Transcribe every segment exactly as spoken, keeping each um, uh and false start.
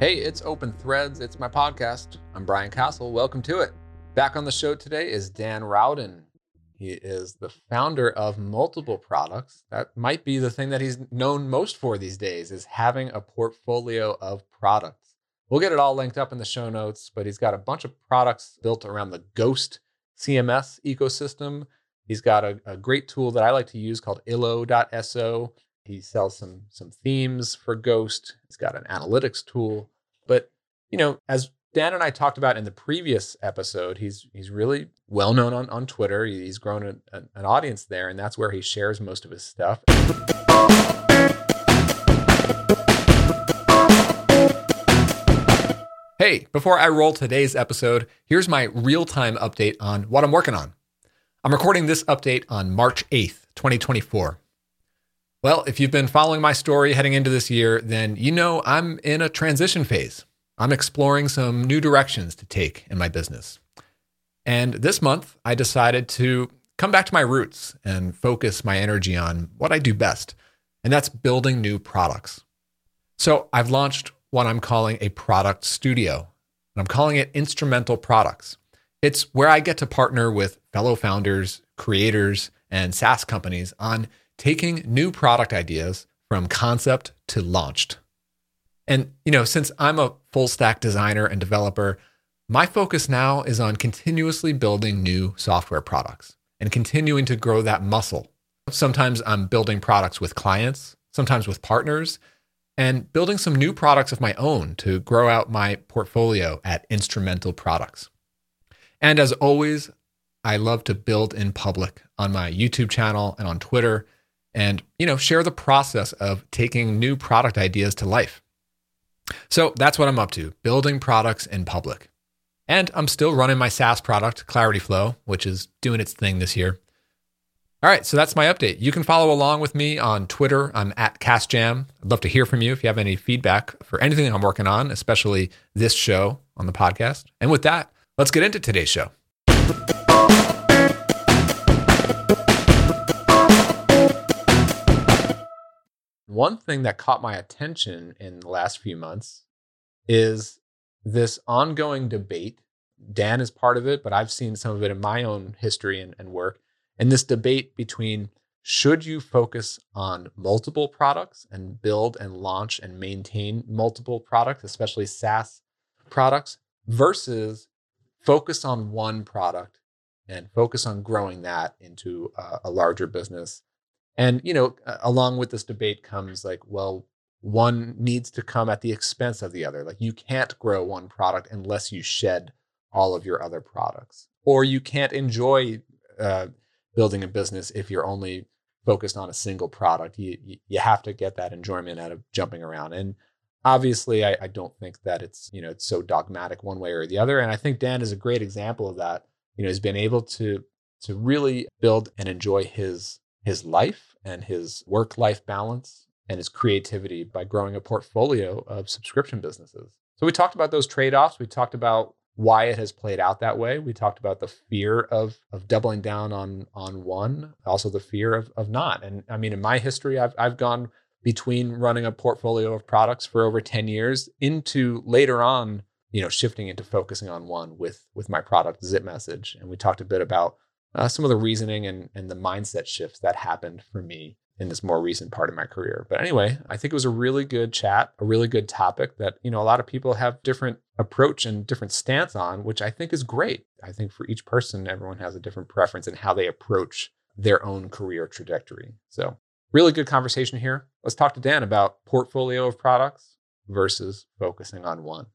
Hey, it's Open Threads. It's my podcast. I'm Brian Castle. Welcome to it. Back on the show today is Dan Rowden. He is the founder of multiple products. That might be the thing that he's known most for these days, is having a portfolio of products. We'll get it all linked up in the show notes, but he's got a bunch of products built around the Ghost C M S ecosystem. He's got a, a great tool that I like to use called illo dot so. He sells some some themes for Ghost. He's got an analytics tool. But, you know, as Dan and I talked about in the previous episode, he's he's really well known on, on Twitter. He's grown a, a, an audience there, and that's where he shares most of his stuff. Hey, before I roll today's episode, here's my real-time update on what I'm working on. I'm recording this update on March eighth, twenty twenty-four. Well, if you've been following my story heading into this year, then you know I'm in a transition phase. I'm exploring some new directions to take in my business. And this month, I decided to come back to my roots and focus my energy on what I do best, and that's building new products. So I've launched what I'm calling a product studio, and I'm calling it Instrumental Products. It's where I get to partner with fellow founders, creators, and SaaS companies on taking new product ideas from concept to launched. And, you know, since I'm a full stack designer and developer, my focus now is on continuously building new software products and continuing to grow that muscle. Sometimes I'm building products with clients, sometimes with partners, and building some new products of my own to grow out my portfolio at Instrumental Products. And as always, I love to build in public on my YouTube channel and on Twitter, and, you know, share the process of taking new product ideas to life. So that's what I'm up to, building products in public. And I'm still running my SaaS product, Clarity Flow, which is doing its thing this year. All right, so that's my update. You can follow along with me on Twitter. I'm at CastJam. I'd love to hear from you if you have any feedback for anything I'm working on, especially this show on the podcast. And with that, let's get into today's show. One thing that caught my attention in the last few months is this ongoing debate. Dan is part of it, but I've seen some of it in my own history and, and work. And this debate between, should you focus on multiple products and build and launch and maintain multiple products, especially SaaS products, versus focus on one product and focus on growing that into a, a larger business. And, you know, along with this debate comes like, well, one needs to come at the expense of the other. Like, you can't grow one product unless you shed all of your other products, or you can't enjoy uh, building a business if you're only focused on a single product. You you have to get that enjoyment out of jumping around. And obviously, I, I don't think that it's, you know, it's so dogmatic one way or the other. And I think Dan is a great example of that. You know, he's been able to to really build and enjoy his his life and his work-life balance and his creativity by growing a portfolio of subscription businesses. So we talked about those trade-offs. We talked about why it has played out that way. We talked about the fear of of doubling down on on one, also the fear of of not. And I mean, in my history, I've I've gone between running a portfolio of products for over ten years into later on, you know, shifting into focusing on one with with my product ZipMessage. And we talked a bit about Uh, some of the reasoning and, and the mindset shifts that happened for me in this more recent part of my career. But anyway, I think it was a really good chat, a really good topic that, you know, a lot of people have different approach and different stance on, which I think is great. I think for each person, everyone has a different preference in how they approach their own career trajectory. So really good conversation here. Let's talk to Dan about portfolio of products versus focusing on one.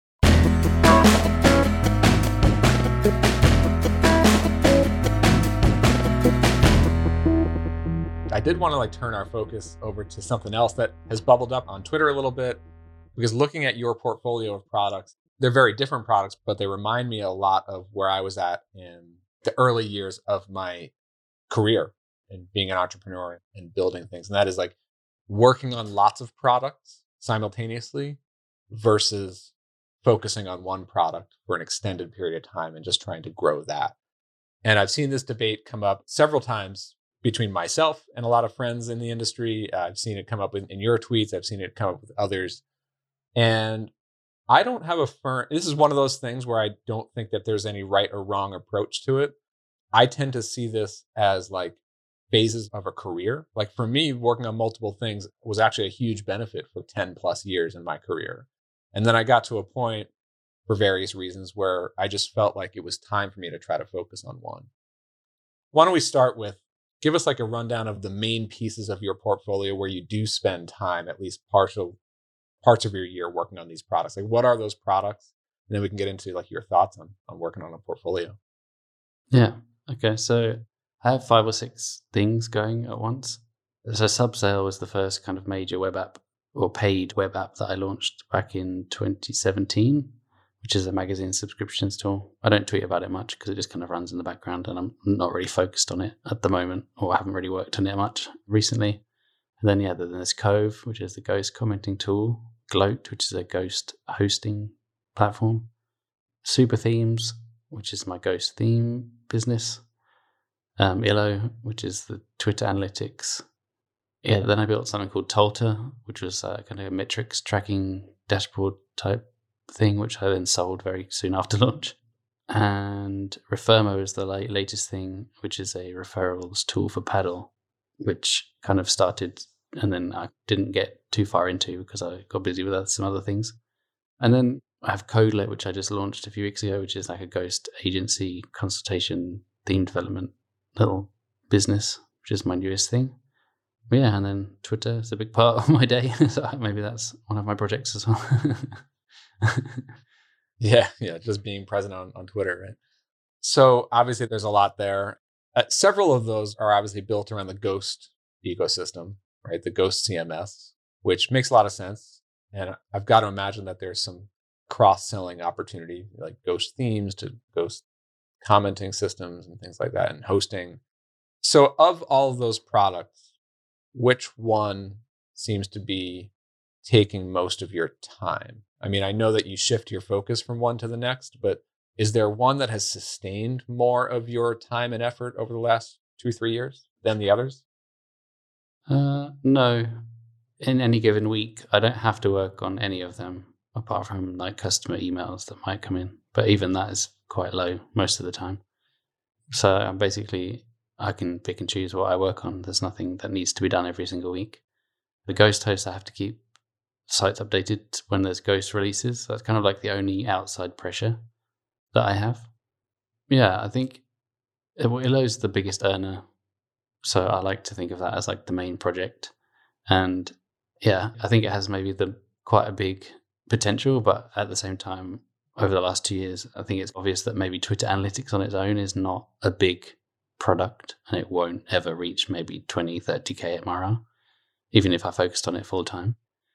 I did want to like turn our focus over to something else that has bubbled up on Twitter a little bit, because looking at your portfolio of products, they're very different products, but they remind me a lot of where I was at in the early years of my career and being an entrepreneur and building things. And that is like working on lots of products simultaneously versus focusing on one product for an extended period of time and just trying to grow that. And I've seen this debate come up several times between myself and a lot of friends in the industry. Uh, I've seen it come up in, in your tweets. I've seen it come up with others. And I don't have a firm, this is one of those things where I don't think that there's any right or wrong approach to it. I tend to see this as like phases of a career. Like for me, working on multiple things was actually a huge benefit for ten plus years in my career. And then I got to a point for various reasons where I just felt like it was time for me to try to focus on one. Why don't we start with, give us like a rundown of the main pieces of your portfolio where you do spend time, at least partial parts of your year working on these products. Like what are those products? And then we can get into like your thoughts on, on working on a portfolio. Yeah. Okay. So I have five or six things going at once. So Subsale was the first kind of major web app or paid web app that I launched back in twenty seventeen, which is a magazine subscriptions tool. I don't tweet about it much because it just kind of runs in the background and I'm not really focused on it at the moment, or I haven't really worked on it much recently. And then, yeah, then there's Cove, which is the ghost commenting tool. Gloat, which is a ghost hosting platform. Super Themes, which is my ghost theme business. Um, Illo, which is the Twitter analytics. Yeah, then I built something called Tolta, which was uh, kind of a metrics tracking dashboard type thing, which I then sold very soon after launch. And Refermo is the la- latest thing, which is a referrals tool for Paddle, which kind of started and then I didn't get too far into because I got busy with some other things. And then I have Codelet, which I just launched a few weeks ago, which is like a ghost agency consultation theme development little business, which is my newest thing. But yeah, and then Twitter is a big part of my day. So maybe that's one of my projects as well. yeah, yeah, just being present on, on Twitter, right? So obviously there's a lot there. Uh, several of those are obviously built around the Ghost ecosystem, right? The Ghost C M S, which makes a lot of sense. And I've got to imagine that there's some cross-selling opportunity, like Ghost themes to Ghost commenting systems and things like that, and hosting. So of all of those products, which one seems to be taking most of your time? I mean, I know that you shift your focus from one to the next, but is there one that has sustained more of your time and effort over the last two, three years than the others? Uh, no. In any given week, I don't have to work on any of them apart from like customer emails that might come in. But even that is quite low most of the time. So I'm basically, I can pick and choose what I work on. There's nothing that needs to be done every single week. The Ghost host, I have to keep sites updated when there's Ghost releases. That's kind of like the only outside pressure that I have. Yeah, I think Illo's the biggest earner. So I like to think of that as like the main project. And yeah, I think it has maybe the quite a big potential, but at the same time, over the last two years, I think it's obvious that maybe Twitter analytics on its own is not a big product and it won't ever reach maybe twenty, thirty K M R R, even if I focused on it full time.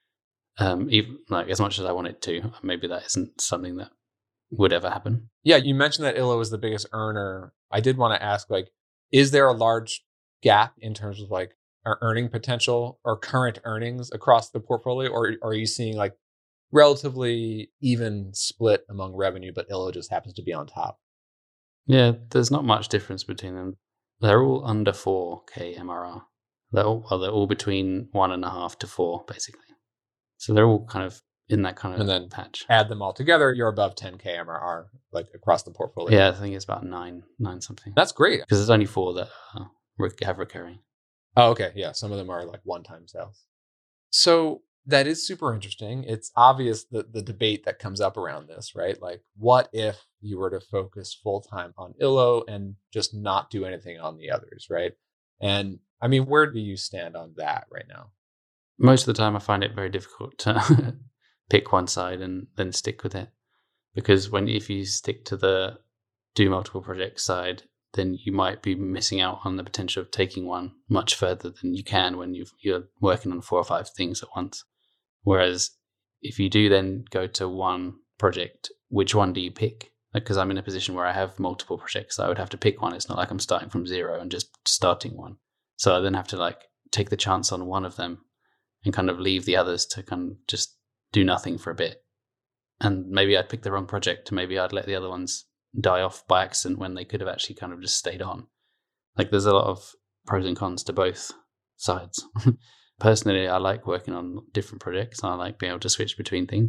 Um, even like as much as I want it to, maybe that isn't something that would ever happen. Yeah, you mentioned that Illo is the biggest earner. I did want to ask, like, is there a large gap in terms of like our earning potential or current earnings across the portfolio, or, or are you seeing like relatively even split among revenue, but Illo just happens to be on top? Yeah, there's not much difference between them. They're all under four K M R R. They're all, well, they're all between one and a half to four, basically. So they're all kind of in that kind of and then patch. Add them all together, you're above ten K M R R, like across the portfolio. Yeah, I think it's about nine, nine something. That's great because there's only four that uh, have recurring. Oh, okay. Yeah, some of them are like one-time sales. So that is super interesting. It's obvious that the debate that comes up around this, right? Like, what if you were to focus full-time on Illo and just not do anything on the others, right? And I mean, where do you stand on that right now? Most of the time, I find it very difficult to pick one side and then stick with it. Because when if you stick to the do multiple projects side, then you might be missing out on the potential of taking one much further than you can when you've, you're working on four or five things at once. Whereas if you do then go to one project, which one do you pick? Because I'm in a position where I have multiple projects, so I would have to pick one. It's not like I'm starting from zero and just starting one. So I then have to like take the chance on one of them and kind of leave the others to kind of just do nothing for a bit. And maybe I'd pick the wrong project. Maybe I'd let the other ones die off by accident when they could have actually kind of just stayed on. Like there's a lot of pros and cons to both sides. Personally, I like working on different projects and I like being able to switch between things.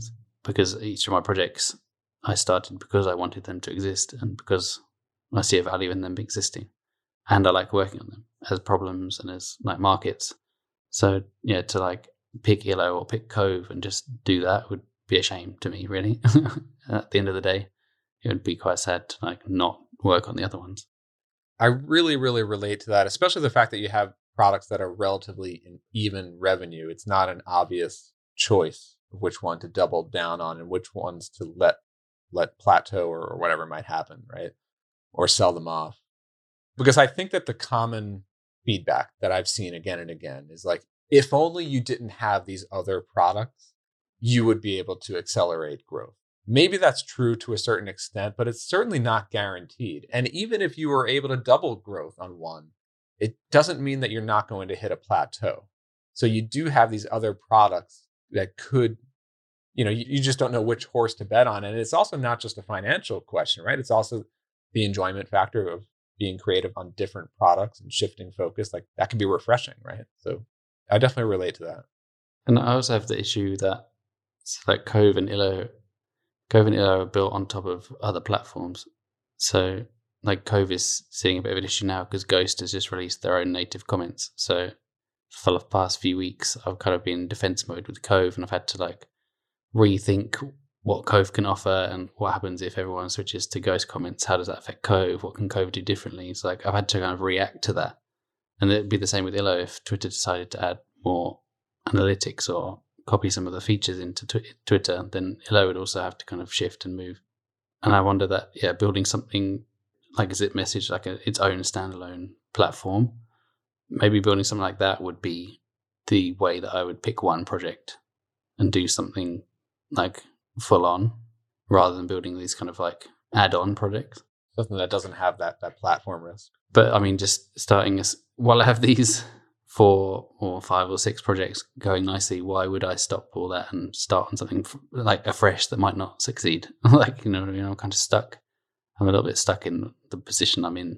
because each of my projects I started because I wanted them to exist and because I see a value in them existing, and I like working on them as problems and as like markets. So yeah, to like pick Illo or pick Cove and just do that would be a shame to me, really. At the end of the day, it would be quite sad to like not work on the other ones. I really, really relate to that, especially the fact that you have products that are relatively in even revenue. It's not an obvious choice of which one to double down on and which ones to let let plateau or, or whatever might happen, right? Or sell them off. Because I think that the common feedback that I've seen again and again is like, if only you didn't have these other products, you would be able to accelerate growth. Maybe that's true to a certain extent, but it's certainly not guaranteed. And even if you were able to double growth on one, it doesn't mean that you're not going to hit a plateau. So you do have these other products that could, you know, you, you just don't know which horse to bet on. And it's also not just a financial question, right? It's also the enjoyment factor of being creative on different products and shifting focus. Like that can be refreshing, right? So I definitely relate to that. And I also have the issue that it's like Cove and Illo Cove and Illo are built on top of other platforms. So like Cove is seeing a bit of an issue now because Ghost has just released their own native comments. So for the past few weeks, I've kind of been in defense mode with Cove, and I've had to like rethink what Cove can offer and what happens if everyone switches to Ghost comments. How does that affect Cove? What can Cove do differently? It's like I've had to kind of react to that. And it'd be the same with Illo if Twitter decided to add more analytics or copy some of the features into tw- Twitter, then Illo would also have to kind of shift and move. And I wonder that, yeah, building something like a Zip Message, like a, its own standalone platform, maybe building something like that would be the way that I would pick one project and do something like full on, rather than building these kind of like add-on projects. Something that doesn't have that that platform risk. But I mean, just starting as while I have these four or five or six projects going nicely, why would I stop all that and start on something f- like afresh that might not succeed? Like, you know what I mean? I'm kind of stuck. I'm a little bit stuck in the position I'm in.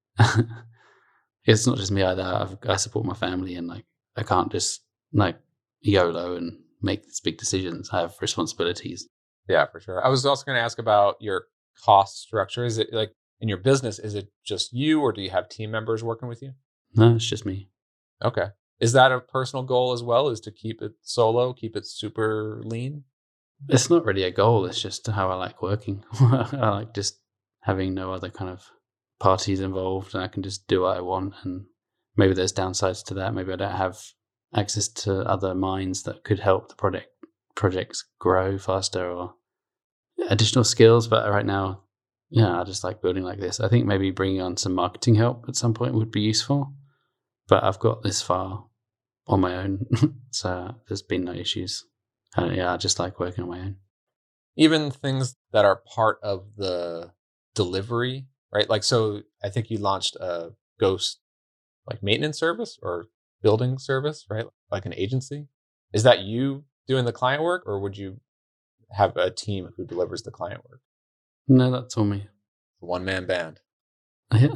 It's not just me either. I've, I support my family, and like I can't just like YOLO and make these big decisions. I have responsibilities. Yeah, for sure. I was also going to ask about your cost structure. Is it like in your business, is it just you, or do you have team members working with you? No, it's just me. Okay. Is that a personal goal as well, is to keep it solo, keep it super lean? It's not really a goal. It's just how I like working. I like just having no other kind of parties involved, and I can just do what I want. And maybe there's downsides to that. Maybe I don't have access to other minds that could help the project projects grow faster or additional skills. But right now, yeah, I just like building like this. I think maybe bringing on some marketing help at some point would be useful. But I've got this far on my own, so there's been no issues. And yeah, I just like working on my own. Even things that are part of the delivery, right? Like, so I think you launched a Ghost like maintenance service or building service, right? Like an agency. Is that you doing the client work, or would you have a team who delivers the client work? No, that's all me. One man band. Yeah.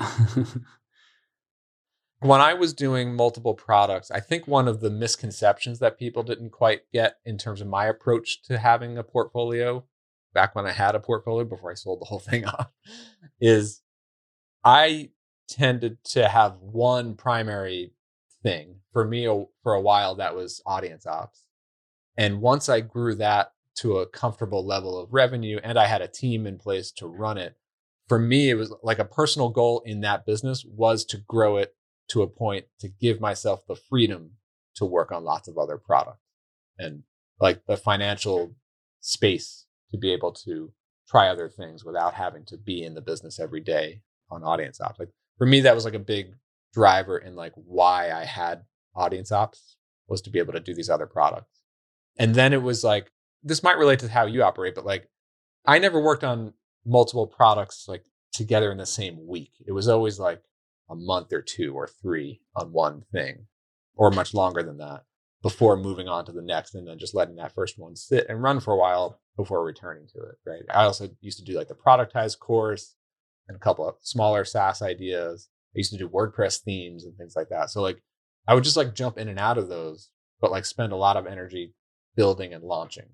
When I was doing multiple products, I think one of the misconceptions that people didn't quite get in terms of my approach to having a portfolio back when I had a portfolio before I sold the whole thing off is I tended to have one primary thing. For me, for a while, that was audience ops. And once I grew that to a comfortable level of revenue and I had a team in place to run it, for me, it was like a personal goal in that business was to grow it to a point to give myself the freedom to work on lots of other products and like the financial space to be able to try other things without having to be in the business every day on audience ops. Like for me, that was like a big driver in like why I had audience ops, was to be able to do these other products. And then it was like, this might relate to how you operate, but like I never worked on multiple products like together in the same week. It was always like a month or two or three on one thing, or much longer than that, before moving on to the next, and then just letting that first one sit and run for a while before returning to it, right? I also used to do like the productized course and a couple of smaller SaaS ideas. I used to do WordPress themes and things like that. So like I would just like jump in and out of those, but like spend a lot of energy building and launching.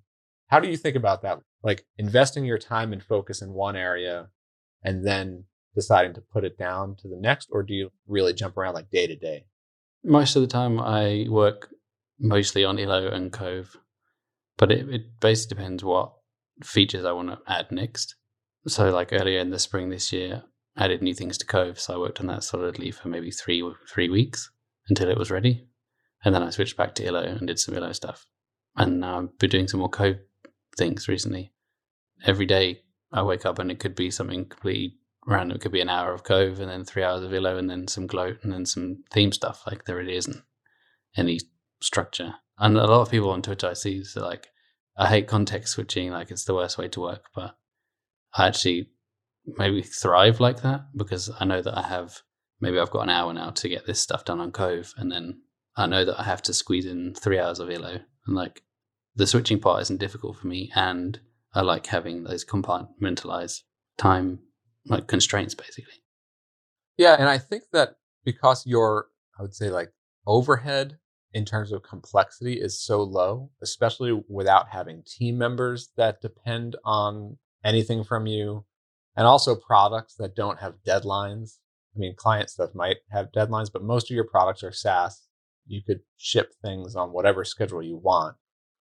How do you think about that? Like investing your time and focus in one area and then deciding to put it down to the next, or do you really jump around like day to day? Most of the time, I work mostly on Illo and Cove, but it, it basically depends what features I want to add next. So, like earlier in the spring this year, I added new things to Cove, so I worked on that solidly for maybe three three weeks until it was ready, and then I switched back to Illo and did some Illo stuff. And now I've been doing some more Cove things recently. Every day I wake up and it could be something completely random. It could be an hour of Cove and then three hours of Illo and then some Gloat and then some theme stuff. Like there really isn't any structure. And a lot of people on Twitter I see so like, I hate context switching, like it's the worst way to work, but I actually maybe thrive like that because I know that I have, maybe I've got an hour now to get this stuff done on Cove, and then I know that I have to squeeze in three hours of Illo, and like the switching part isn't difficult for me, and I like having those compartmentalized time like constraints basically. Yeah, and I think that because your, I would say like overhead in terms of complexity is so low, especially without having team members that depend on anything from you, and also products that don't have deadlines. I mean, client stuff might have deadlines, but most of your products are SaaS. You could ship things on whatever schedule you want.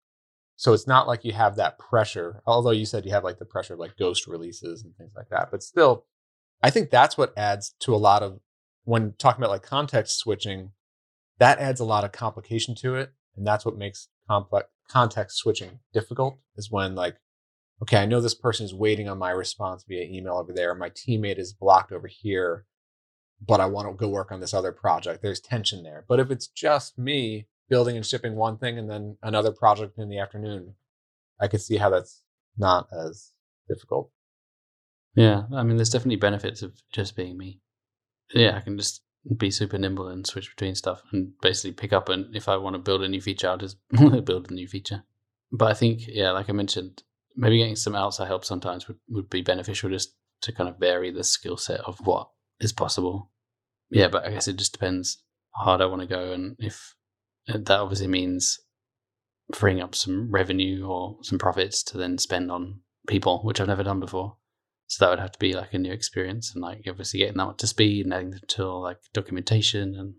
So it's not like you have that pressure, although you said you have like the pressure of like ghost releases and things like that. But still, I think that's what adds to a lot of, when talking about like context switching, that adds a lot of complication to it. And that's what makes complex context switching difficult, is when like, okay, I know this person is waiting on my response via email over there. My teammate is blocked over here, but I want to go work on this other project. There's tension there. But if it's just me building and shipping one thing and then another project in the afternoon, I could see how that's not as difficult. Yeah, I mean, there's definitely benefits of just being me. Yeah, I can just be super nimble and switch between stuff and basically pick up, and if I want to build a new feature, I'll just build a new feature. But I think, yeah, like I mentioned, maybe getting some outside help sometimes would, would be beneficial, just to kind of vary the skill set of what is possible. Yeah, but I guess it just depends how hard I want to go, and if that obviously means freeing up some revenue or some profits to then spend on people, which I've never done before. So that would have to be like a new experience, and like obviously getting that up to speed and adding to like documentation, and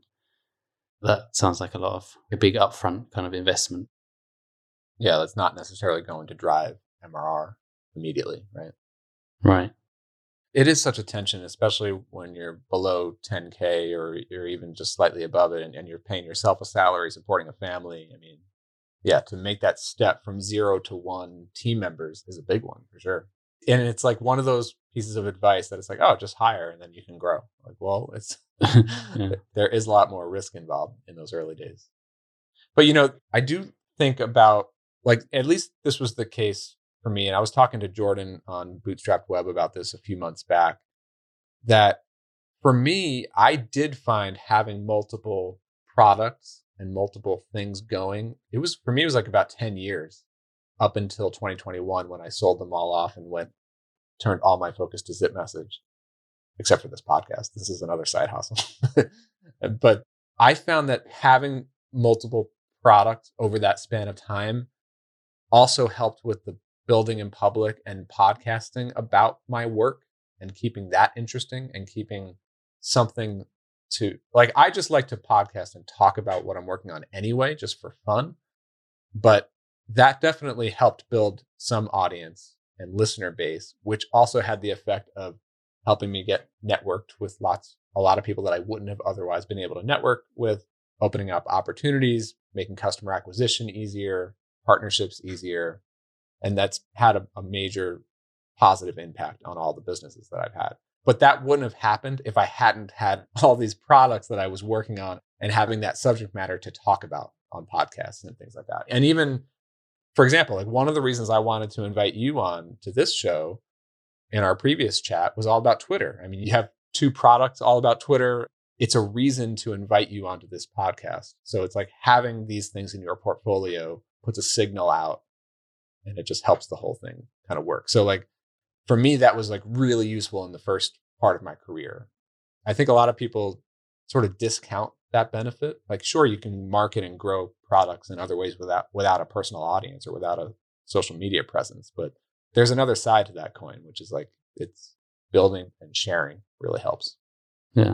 that sounds like a lot of a big upfront kind of investment. Yeah, that's not necessarily going to drive M R R immediately, right? Right. It is such a tension, especially when you're below ten K or you're even just slightly above it, and, and you're paying yourself a salary, supporting a family. I mean, yeah, to make that step from zero to one team members is a big one for sure. And it's like one of those pieces of advice that it's like, oh, just hire and then you can grow. Like, well, it's yeah. There is a lot more risk involved in those early days. But, you know, I do think about, like, at least this was the case for me. And I was talking to Jordan on Bootstrapped Web about this a few months back, that for me, I did find having multiple products and multiple things going, it was, for me, it was like about ten years up until twenty twenty-one when I sold them all off and went, turned all my focus to ZipMessage, except for this podcast. This is another side hustle. But I found that having multiple products over that span of time also helped with the building in public and podcasting about my work and keeping that interesting and keeping something to, like, I just like to podcast and talk about what I'm working on anyway, just for fun. But that definitely helped build some audience and listener base, which also had the effect of helping me get networked with lots, a lot of people that I wouldn't have otherwise been able to network with, opening up opportunities, making customer acquisition easier, partnerships easier. And that's had a, a major positive impact on all the businesses that I've had. But that wouldn't have happened if I hadn't had all these products that I was working on and having that subject matter to talk about on podcasts and things like that. And even, for example, like one of the reasons I wanted to invite you on to this show in our previous chat was all about Twitter. I mean, you have two products all about Twitter. It's a reason to invite you onto this podcast. So it's like having these things in your portfolio puts a signal out, and it just helps the whole thing kind of work. So like for me, that was like really useful in the first part of my career. I think a lot of people sort of discount that benefit. Like, sure, you can market and grow products in other ways without without a personal audience or without a social media presence. But there's another side to that coin, which is like it's building and sharing really helps. Yeah.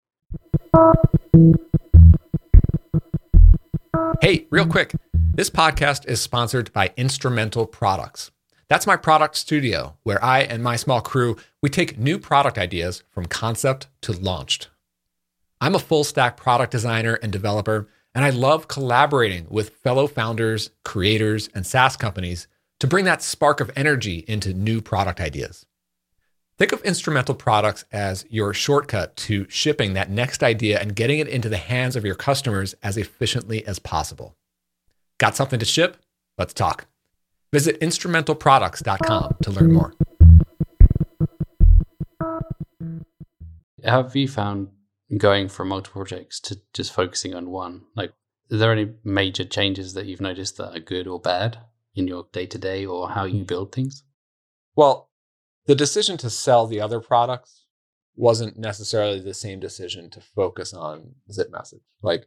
Hey, real quick, this podcast is sponsored by Instrumental Products. That's my product studio where I and my small crew, we take new product ideas from concept to launched. I'm a full stack product designer and developer, and I love collaborating with fellow founders, creators, and SaaS companies to bring that spark of energy into new product ideas. Think of Instrumental Products as your shortcut to shipping that next idea and getting it into the hands of your customers as efficiently as possible. Got something to ship? Let's talk. Visit instrumental products dot com to learn more. How have you found going from multiple projects to just focusing on one? Like, are there any major changes that you've noticed that are good or bad in your day-to-day or how you build things? Well, the decision to sell the other products wasn't necessarily the same decision to focus on ZipMessage. Like,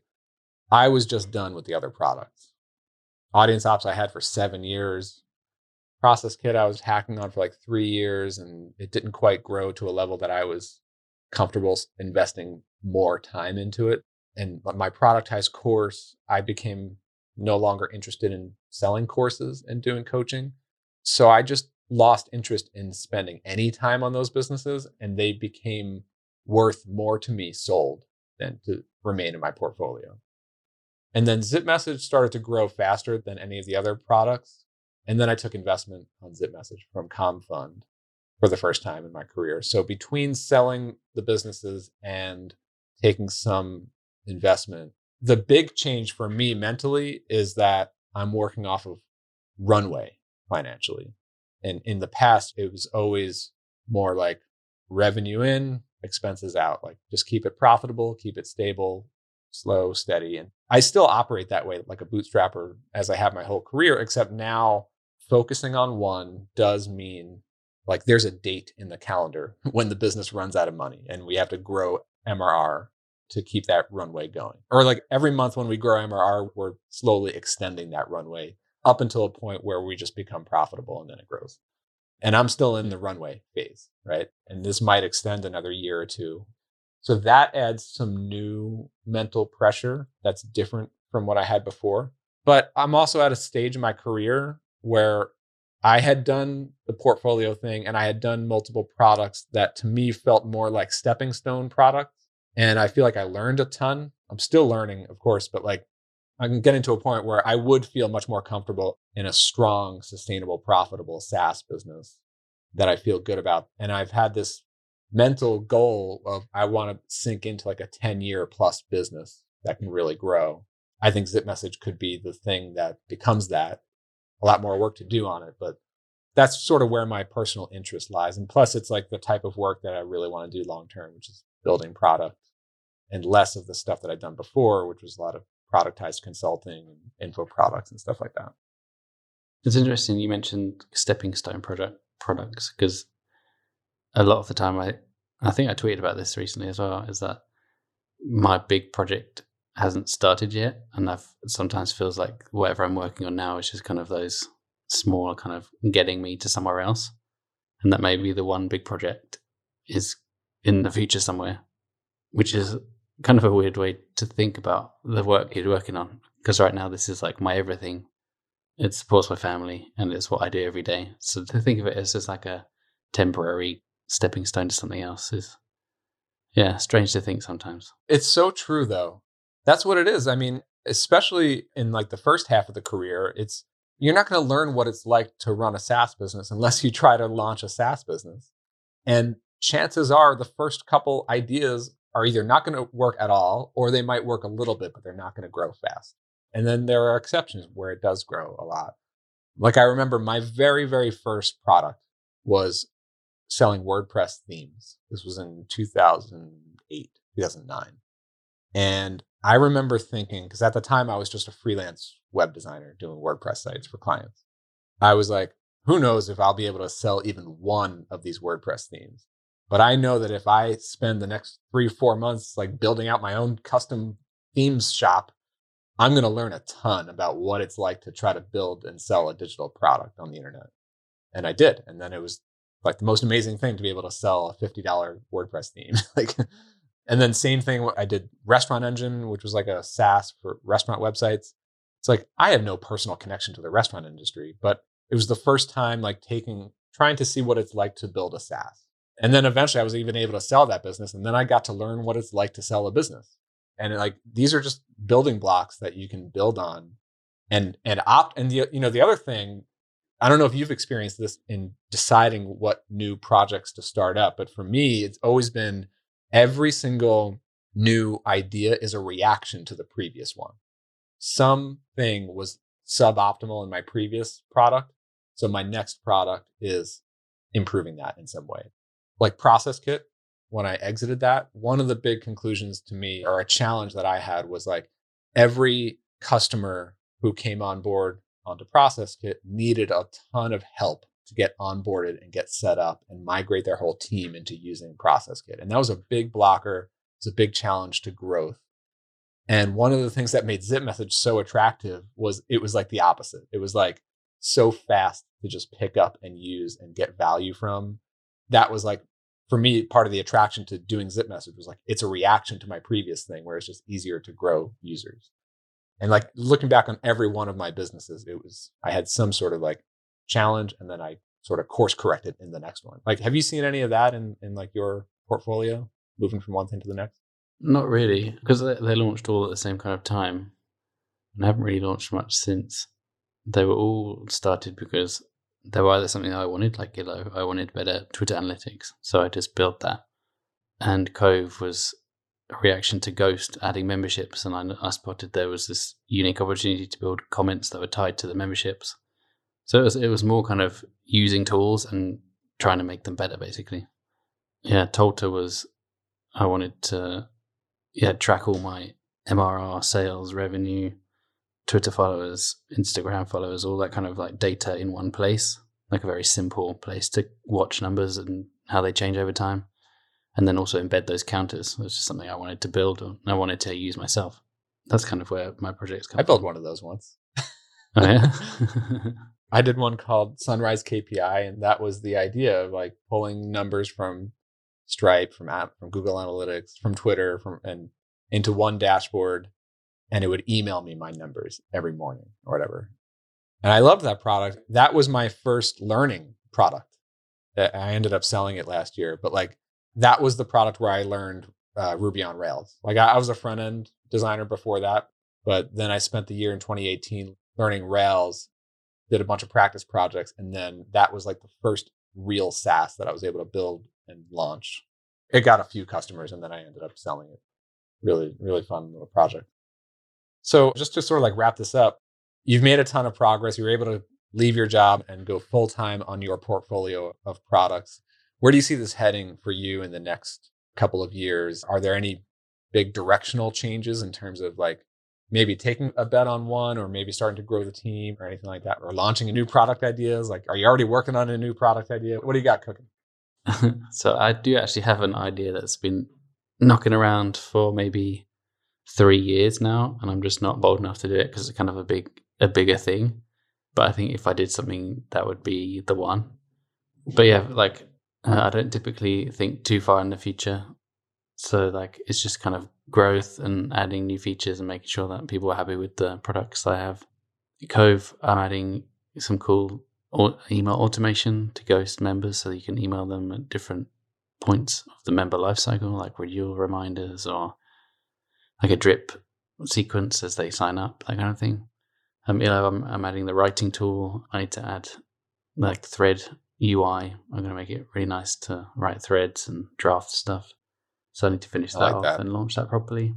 I was just done with the other products. Audience Ops I had for seven years. Process Kit I was hacking on for like three years, and it didn't quite grow to a level that I was comfortable investing more time into it. And my productized course, I became no longer interested in selling courses and doing coaching. So I just lost interest in spending any time on those businesses, and they became worth more to me sold than to remain in my portfolio. And then ZipMessage started to grow faster than any of the other products. And then I took investment on ZipMessage from CommFund for the first time in my career. So between selling the businesses and taking some investment, the big change for me mentally is that I'm working off of runway financially. And in the past, it was always more like revenue in, expenses out, like just keep it profitable, keep it stable, slow, steady. And I still operate that way, like a bootstrapper, as I have my whole career, except now focusing on one does mean like there's a date in the calendar when the business runs out of money and we have to grow M R R to keep that runway going. Or like every month when we grow M R R, we're slowly extending that runway up until a point where we just become profitable and then it grows. And I'm still in the runway phase, right? And this might extend another year or two. So that adds some new mental pressure that's different from what I had before. But I'm also at a stage in my career where I had done the portfolio thing and I had done multiple products that to me felt more like stepping stone products. And I feel like I learned a ton. I'm still learning, of course, but like I'm getting to a point where I would feel much more comfortable in a strong, sustainable, profitable SaaS business that I feel good about. And I've had this mental goal of I want to sink into like a ten year plus business that can really grow. I think ZipMessage could be the thing that becomes that. A lot more work to do on it, but that's sort of where my personal interest lies. And plus it's like the type of work that I really want to do long term, which is building product, and less of the stuff that I'd done before, which was a lot of productized consulting and info products and stuff like that. It's interesting you mentioned stepping stone product products, because a lot of the time I I think I tweeted about this recently as well, is that my big project hasn't started yet, and I've sometimes feels like whatever I'm working on now is just kind of those small kind of getting me to somewhere else, and that maybe the one big project is in the future somewhere, which is kind of a weird way to think about the work you're working on, because right now this is like my everything. It supports my family and it's what I do every day. So to think of it as just like a temporary stepping stone to something else is, yeah, strange to think sometimes. It's so true though. That's what it is. I mean, especially in like the first half of the career, it's you're not going to learn what it's like to run a SaaS business unless you try to launch a SaaS business. And chances are the first couple ideas are either not going to work at all, or they might work a little bit, but they're not going to grow fast. And then there are exceptions where it does grow a lot. Like I remember my very, very first product was selling WordPress themes. This was in two thousand eight, two thousand nine. And I remember thinking, because at the time I was just a freelance web designer doing WordPress sites for clients. I was like, who knows if I'll be able to sell even one of these WordPress themes. But I know that if I spend the next three, four months like building out my own custom themes shop, I'm going to learn a ton about what it's like to try to build and sell a digital product on the internet. And I did. And then it was like the most amazing thing to be able to sell a fifty dollars WordPress theme. Like, and then same thing, I did Restaurant Engine, which was like a SaaS for restaurant websites. It's like, I have no personal connection to the restaurant industry, but it was the first time like taking, trying to see what it's like to build a SaaS. And then eventually I was even able to sell that business. And then I got to learn what it's like to sell a business. And like, these are just building blocks that you can build on and, and opt. And the, you know, the other thing, I don't know if you've experienced this in deciding what new projects to start up, but for me, it's always been every single new idea is a reaction to the previous one. Something was suboptimal in my previous product. So my next product is improving that in some way. Like Process Kit, when I exited that, one of the big conclusions to me, or a challenge that I had, was like every customer who came on board onto Process Kit needed a ton of help to get onboarded and get set up and migrate their whole team into using Process Kit. And that was a big blocker. It's a big challenge to growth. And one of the things that made ZipMessage so attractive was it was like the opposite. It was like so fast to just pick up and use and get value from. That was like, for me, part of the attraction to doing ZipMessage was like, it's a reaction to my previous thing where it's just easier to grow users. And like looking back on every one of my businesses, it was, I had some sort of like challenge and then I sort of course corrected in the next one. Like, have you seen any of that in, in like your portfolio, moving from one thing to the next? Not really, because they, they launched all at the same kind of time and I haven't really launched much since. They were all started because they were either something I wanted, like Gillo, I wanted better Twitter analytics. So I just built that. And Cove was a reaction to Ghost adding memberships. And I, I spotted there was this unique opportunity to build comments that were tied to the memberships. So it was, it was more kind of using tools and trying to make them better, basically. Yeah, Tolta was, I wanted to yeah track all my M R R, sales, revenue, Twitter followers, Instagram followers, all that kind of like data in one place, like a very simple place to watch numbers and how they change over time. And then also embed those counters. It was just something I wanted to build and I wanted to use myself. That's kind of where my projects come I built from. one of those once. Oh, yeah? I did one called Sunrise K P I, and that was the idea of like pulling numbers from Stripe, from app, from Google Analytics, from Twitter, from and into one dashboard, and it would email me my numbers every morning or whatever. And I loved that product. That was my first learning product. I ended up selling it last year, but like that was the product where I learned uh, Ruby on Rails. Like I, I was a front end designer before that, but then I spent the year in twenty eighteen learning Rails, did a bunch of practice projects, and then that was like the first real SaaS that I was able to build and launch. It got a few customers, and then I ended up selling it. Really, really fun little project. So just to sort of like wrap this up, you've made a ton of progress. You were able to leave your job and go full time on your portfolio of products. Where do you see this heading for you in the next couple of years? Are there any big directional changes in terms of like maybe taking a bet on one, or maybe starting to grow the team or anything like that, or launching a new product ideas? Like, are you already working on a new product idea? What do you got cooking? So I do actually have an idea that's been knocking around for maybe three years now, and I'm just not bold enough to do it because it's kind of a big, a bigger thing. But I think if I did something, that would be the one. But yeah, like uh, I don't typically think too far in the future. So like it's just kind of growth and adding new features and making sure that people are happy with the products I have. Cove, I'm adding some cool email automation to Ghost members so you can email them at different points of the member lifecycle, like renewal reminders or like a drip sequence as they sign up, that kind of thing. Um, you know, I'm, I'm adding the writing tool. I need to add like thread U I. I'm going to make it really nice to write threads and draft stuff. So I need to finish that I like off that. and launch that properly.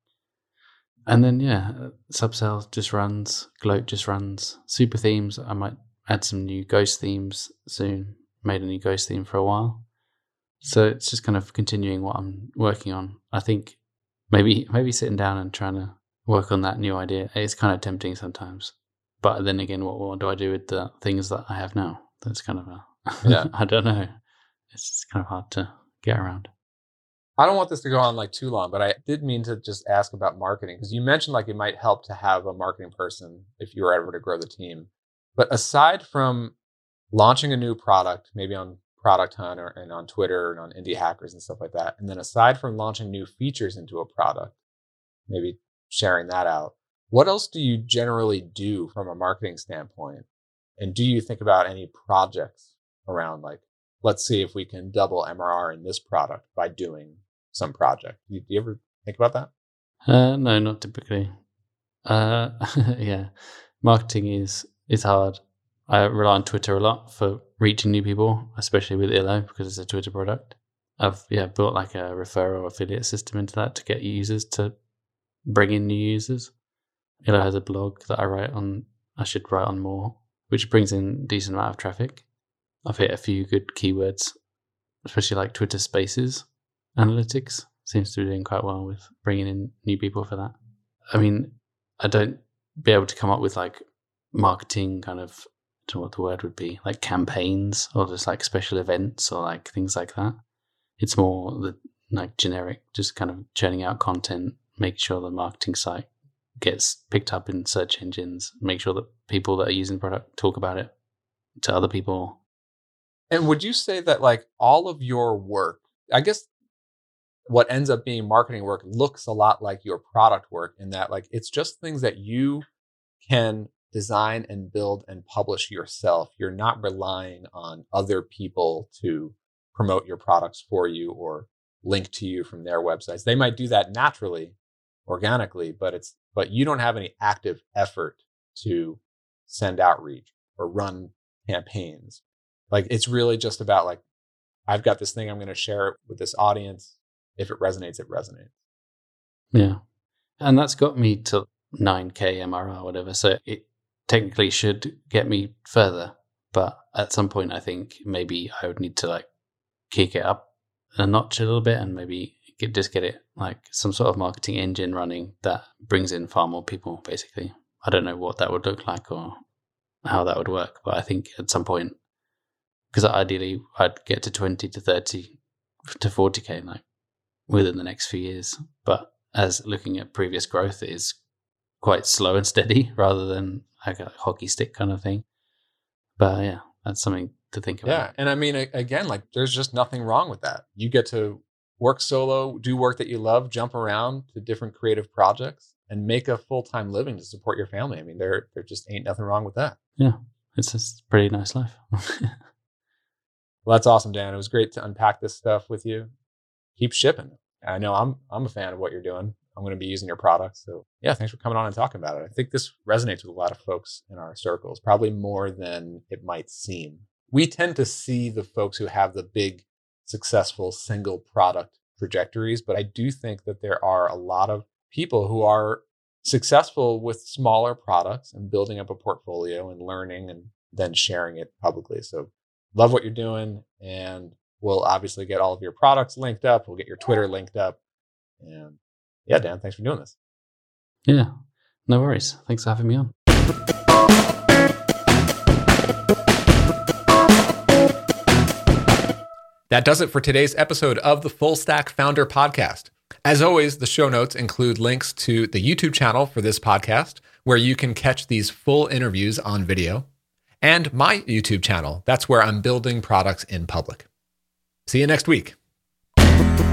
And then, yeah, Subcell just runs, Gloat just runs. Super themes, I might add some new Ghost themes soon. Made a new Ghost theme for a while. So it's just kind of continuing what I'm working on. I think maybe maybe sitting down and trying to work on that new idea, it's kind of tempting sometimes. But then again, what, what do I do with the things that I have now? That's kind of a, yeah. I don't know. It's just kind of hard to get around. I don't want this to go on like too long, but I did mean to just ask about marketing because you mentioned like it might help to have a marketing person if you were ever to grow the team. But aside from launching a new product, maybe on Product Hunt or, and on Twitter and on Indie Hackers and stuff like that, and then aside from launching new features into a product, maybe sharing that out, what else do you generally do from a marketing standpoint? And do you think about any projects around like, let's see if we can double M R R in this product by doing some project? Do you, do you ever think about that? Uh, no, not typically. Uh, yeah, marketing is is hard. I rely on Twitter a lot for reaching new people, especially with Illo because it's a Twitter product. I've yeah built like a referral affiliate system into that to get users to bring in new users. Illo has a blog that I write on. I should write on more, which brings in a decent amount of traffic. I've hit a few good keywords, especially like Twitter Spaces analytics seems to be doing quite well with bringing in new people for that. I mean, I don't be able to come up with like marketing kind of, I don't know what the word would be, like campaigns or just like special events or like things like that. It's more the like generic, just kind of churning out content, make sure the marketing site gets picked up in search engines, make sure that people that are using the product talk about it to other people. And would you say that like all of your work, I guess what ends up being marketing work looks a lot like your product work in that like it's just things that you can design and build and publish yourself. You're not relying on other people to promote your products for you or link to you from their websites. They might do that naturally, organically, but it's but you don't have any active effort to send outreach or run campaigns. Like it's really just about like, I've got this thing, I'm going to share it with this audience. If it resonates, it resonates. Yeah. And that's got me to nine K M R R or whatever. So it technically should get me further. But at some point, I think maybe I would need to like kick it up a notch a little bit and maybe get, just get it like some sort of marketing engine running that brings in far more people, basically. I don't know what that would look like or how that would work. But I think at some point, because ideally I'd get to twenty to thirty to forty K like within the next few years. But as looking at previous growth, it is quite slow and steady rather than like a hockey stick kind of thing. But yeah, that's something to think about. Yeah. And I mean, again, like there's just nothing wrong with that. You get to work solo, do work that you love, jump around to different creative projects and make a full-time living to support your family. I mean, there, there just ain't nothing wrong with that. Yeah. It's a pretty nice life. Well, that's awesome, Dan. It was great to unpack this stuff with you. Keep shipping. I know I'm I'm a fan of what you're doing. I'm going to be using your products. So yeah, thanks for coming on and talking about it. I think this resonates with a lot of folks in our circles, probably more than it might seem. We tend to see the folks who have the big, successful single product trajectories, but I do think that there are a lot of people who are successful with smaller products and building up a portfolio and learning and then sharing it publicly. So love what you're doing, and we'll obviously get all of your products linked up. We'll get your Twitter linked up. And yeah, Dan, thanks for doing this. Yeah, no worries. Thanks for having me on. That does it for today's episode of the Full Stack Founder Podcast. As always, the show notes include links to the YouTube channel for this podcast, where you can catch these full interviews on video, and my YouTube channel. That's where I'm building products in public. See you next week.